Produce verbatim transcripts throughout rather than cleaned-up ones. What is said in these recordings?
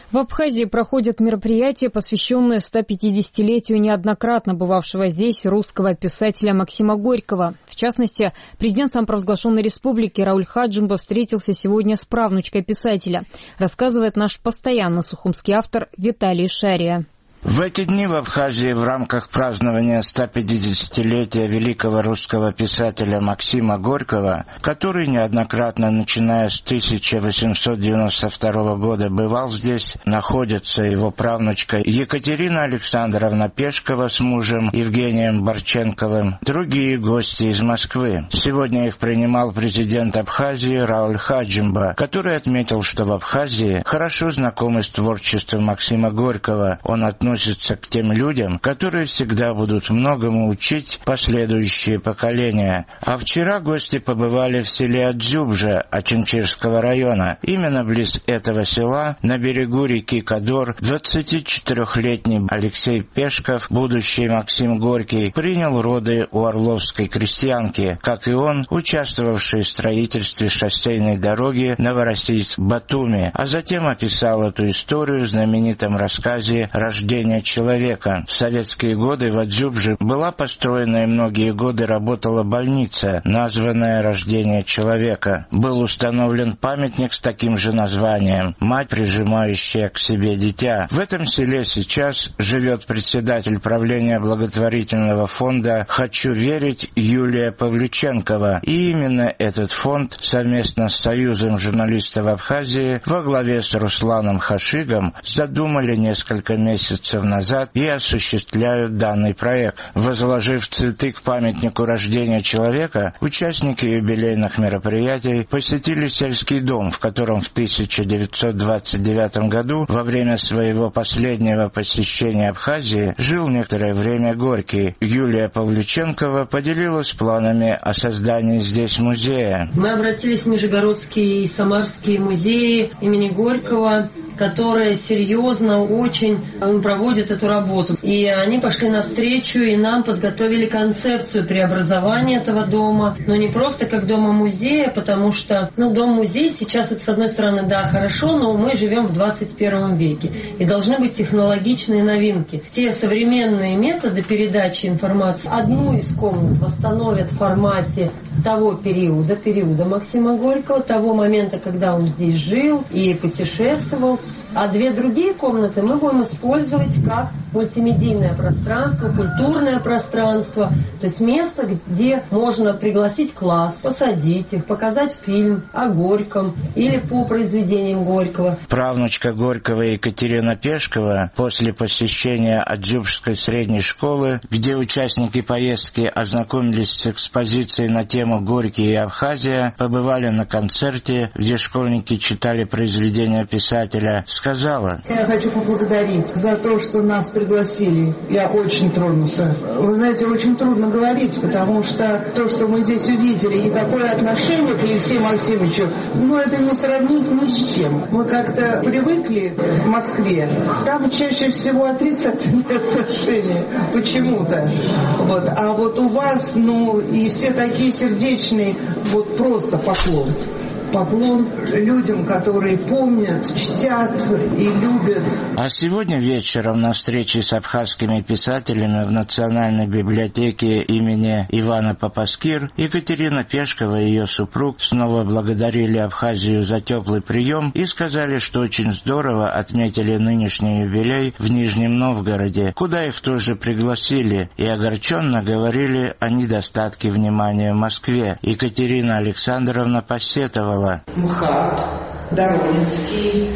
В Абхазии проходят мероприятия, посвященные стопятидесятилетию неоднократно бывавшего здесь русского писателя Максима Горького. В частности, президент самопровозглашенной республики Рауль Хаджимба встретился сегодня с правнучкой писателя, рассказывает наш постоянно сухумский автор Виталий Шария. В эти дни в Абхазии в рамках празднования стопятидесятилетия великого русского писателя Максима Горького, который неоднократно, начиная с тысяча восемьсот девяносто второго года, бывал здесь, находится его правнучка Екатерина Александровна Пешкова с мужем Евгением Борченковым, другие гости из Москвы. Сегодня их принимал президент Абхазии Рауль Хаджимба, который отметил, что в Абхазии хорошо знакомы с творчеством Максима Горького. Он относится относится к тем людям, которые всегда будут многому учить последующие поколения. А вчера гости побывали в селе Адзюбжа Очинчирского района. Именно близ этого села, на берегу реки Кадор, двадцатичетырехлетний Алексей Пешков, будущий Максим Горький, принял роды у орловской крестьянки, как и он, участвовавший в строительстве шоссейной дороги Новороссийск-Батуми, а затем описал эту историю в знаменитом рассказе «Рождение человека». В советские годы в Адзюбже была построена и многие годы работала больница, названная «Рождение человека». Был установлен памятник с таким же названием «Мать, прижимающая к себе дитя». В этом селе сейчас живет председатель правления благотворительного фонда «Хочу верить» Юлия Павлюченкова. И именно этот фонд совместно с Союзом журналистов Абхазии во главе с Русланом Хашигом задумали несколько месяцев назад и осуществляют данный проект. Возложив цветы к памятнику рождения человека, участники юбилейных мероприятий посетили сельский дом, в котором в тысяча девятьсот двадцать девятом году во время своего последнего посещения Абхазии жил некоторое время Горький. Юлия Павлюченкова поделилась планами о создании здесь музея. Мы обратились в Нижегородские и Самарские музеи имени Горького, которые серьезно очень проводят эту работу. И они пошли навстречу и нам подготовили концепцию преобразования этого дома. Но не просто как дома-музея, потому что ну, дом-музей сейчас, это с одной стороны, да, хорошо, но мы живем в двадцать первом веке. И должны быть технологичные новинки. Те современные методы передачи информации одну из комнат восстановят в формате того периода, периода Максима Горького, того момента, когда он здесь жил и путешествовал. А две другие комнаты мы будем использовать как мультимедийное пространство, культурное пространство, то есть место, где можно пригласить класс, посадить их, показать фильм о Горьком или по произведениям Горького. Правнучка Горького Екатерина Пешкова после посещения Адзюбжской средней школы, где участники поездки ознакомились с экспозицией на тему «Горький и Абхазия», побывали на концерте, где школьники читали произведения писателя, сказала: «Я хочу поблагодарить за то, что нас пригласили. Я очень тронута. Вы знаете, очень трудно говорить, потому что то, что мы здесь увидели, и какое отношение к Алексею Максимовичу, ну, это не сравнить ни с чем. Мы как-то привыкли в Москве. Там чаще всего отрицательные отношения. Почему-то. Вот. А вот у вас, ну, и все такие сердечные, вот просто поклон. Поклон людям, которые помнят, чтят и любят. А сегодня вечером на встрече с абхазскими писателями в Национальной библиотеке имени Ивана Папаскир Екатерина Пешкова и ее супруг снова благодарили Абхазию за теплый прием и сказали, что очень здорово отметили нынешний юбилей в Нижнем Новгороде, куда их тоже пригласили, и огорченно говорили о недостатке внимания в Москве. Екатерина Александровна посетовала: МХАТ, Доронинский,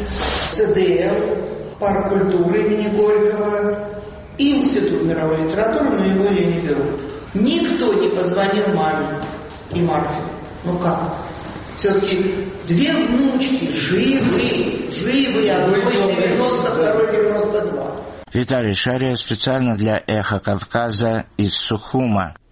ЦДЛ, парк культуры имени Горького, Институт мировой литературы, но его я не беру. Никто не позвонил маме и Марфе. Ну как? Все-таки две внучки живы, живы, одной девяносто, второй девяносто два. Виталий Шария специально для «Эхо Кавказа» из Сухума.